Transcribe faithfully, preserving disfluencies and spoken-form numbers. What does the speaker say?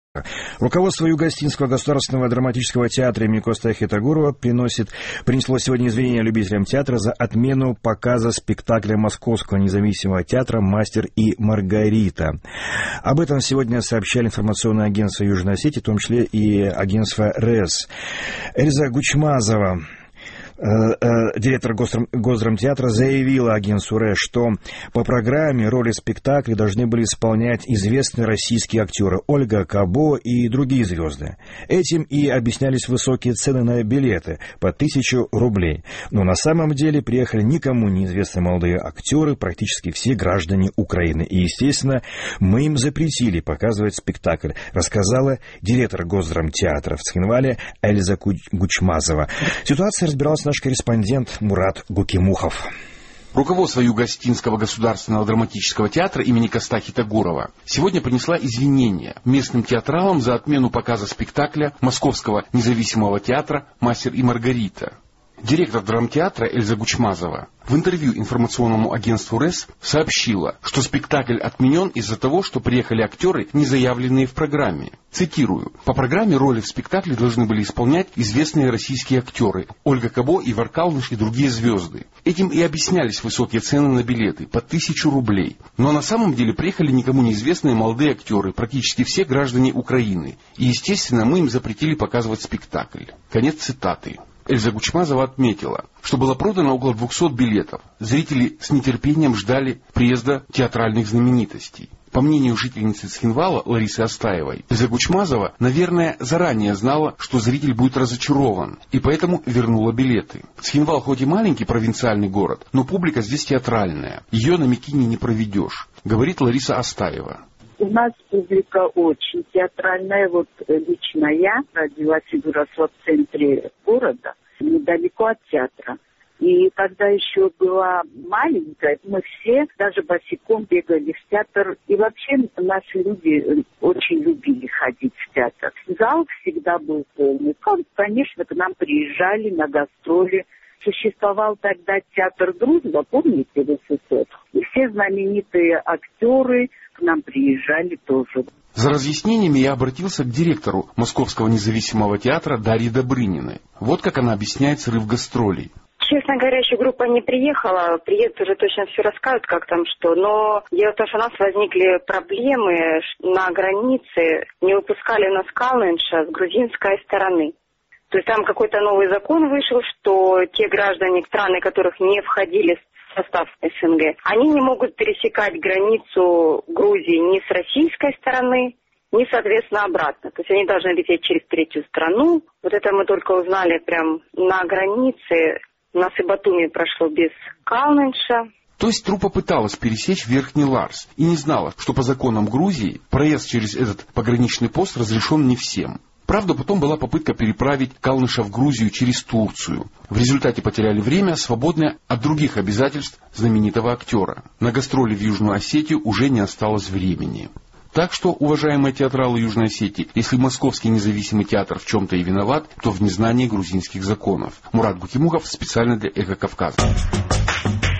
Руководство Юго-Остинского государственного драматического театра имени Костака Хитагурова приносит, принесло сегодня извинения любителям театра за отмену показа спектакля Московского независимого театра «Мастер и Маргарита». Об этом сегодня сообщали информационное агентство Южной Осетии, в том числе и агентство РЭС. Эльза Гучмазова, директор Госдрамтеатра, заявила агентству РЭС, что по программе роли спектакля должны были исполнять известные российские актеры Ольга Кабо и другие звезды. Этим и объяснялись высокие цены на билеты по тысячу рублей. Но на самом деле приехали никому неизвестные молодые актеры, практически все граждане Украины. И, естественно, мы им запретили показывать спектакль, рассказала директор Госдрамтеатра в Цхинвале Эльза Гучмазова. Ситуация разбиралась наш корреспондент Мурат Гукимухов. Руководство Юго-Остинского государственного драматического театра имени Костака Хитагурова сегодня принесла извинения местным театралам за отмену показа спектакля Московского независимого театра «Мастер и Маргарита». Директор драмтеатра Эльза Гучмазова в интервью информационному агентству РЭС сообщила, что спектакль отменен из-за того, что приехали актеры, не заявленные в программе. Цитирую: «По программе роли в спектакле должны были исполнять известные российские актеры Ольга Кабо, Ивар Калныш и другие звезды. Этим и объяснялись высокие цены на билеты по тысячу рублей. Но на самом деле приехали никому неизвестные молодые актеры, практически все граждане Украины. И, естественно, мы им запретили показывать спектакль». Конец цитаты. Эльза Гучмазова отметила, что было продано около двухсот билетов. Зрители с нетерпением ждали приезда театральных знаменитостей. По мнению жительницы Цхинвала Ларисы Астаевой, Эльза Гучмазова, наверное, заранее знала, что зритель будет разочарован, и поэтому вернула билеты. Цхинвал хоть и маленький провинциальный город, но публика здесь театральная. Ее на Микине не проведешь, говорит Лариса Астаева. У нас публика очень театральная. Вот лично я родилась и выросла в центре города, недалеко от театра. И когда еще была маленькая, мы все даже босиком бегали в театр. И вообще наши люди очень любили ходить в театр. Зал всегда был полный. Конечно, к нам приезжали на гастроли. Существовал тогда театр «Дружба», помните, в СССР? И все знаменитые актеры к нам приезжали тоже. За разъяснениями я обратился к директору Московского независимого театра Дарье Добрыниной. Вот как она объясняет срыв гастролей. Честно говоря, еще группа не приехала. Приедут уже точно все расскажут, как там что. Но дело в том, что у нас возникли проблемы на границе. Не выпускали нас Калнынша с грузинской стороны. То есть там какой-то новый закон вышел, что те граждане страны, которых не входили в состав СНГ, они не могут пересекать границу Грузии ни с российской стороны, ни, соответственно, обратно. То есть они должны лететь через третью страну. Вот это мы только узнали прям на границе. У нас и Батуми прошло без Калнынша. То есть труппа пыталась пересечь Верхний Ларс и не знала, что по законам Грузии проезд через этот пограничный пост разрешен не всем. Правда, потом была попытка переправить Калныша в Грузию через Турцию. В результате потеряли время, свободное от других обязательств знаменитого актера. На гастроли в Южную Осетию уже не осталось времени. Так что, уважаемые театралы Южной Осетии, если Московский независимый театр в чем-то и виноват, то в незнании грузинских законов. Мурат Гукимухов специально для Эхо Кавказа.